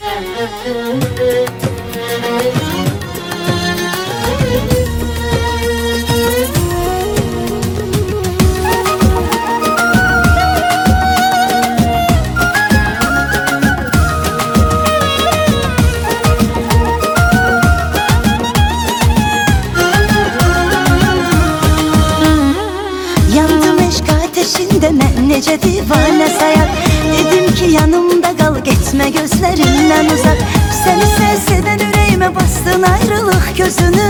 Yandım eşk ateşinde mən necə divanə sayaq. Dedim ki yanımda qal, getmə gözlərimdən uzaq. Səni sevsən ürəyimə bastın ayrılıq gözünü.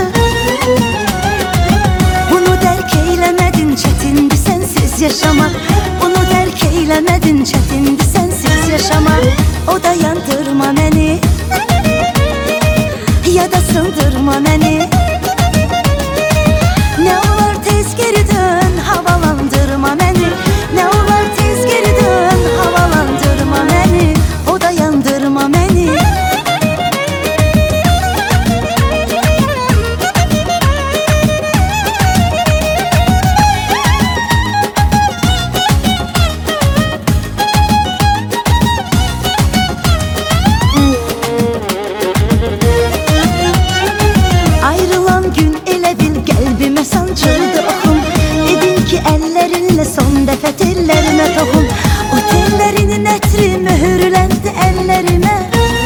Bunu dərk eyləmədin, çətindir sənsiz yaşamaq. Bunu dərk eyləmədin, çətindir sənsiz yaşamaq. O da yandırma məni, ya da sındırma məni. Ne olar tez geri dön, havalandırma məni. Ne olar tez geri dön, havalandırma məni. O da yandırma məni. Ayrılan gün elə bil qəlbimə sancıldı oxum. Dedin ki əllərinlə son dəfə tellərimə toxun. O tellərinin ətri mühürləndi əllərimə.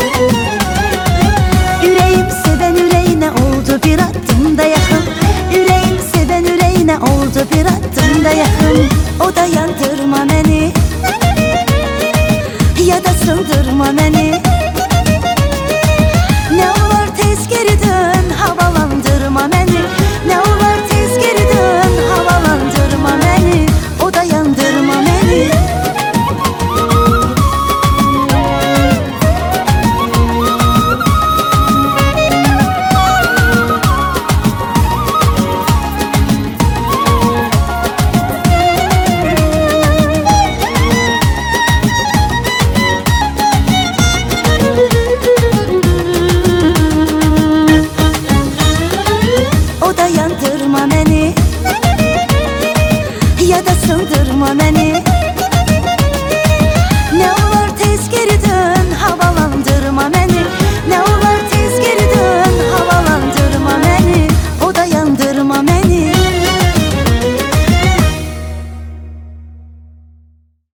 Ürəyim sevən ürəyinə oldu bir addımda yaxın. Ürəyim sevən ürəyinə oldu bir addımda yaxın. O da yandırma məni, ya da sındırma məni.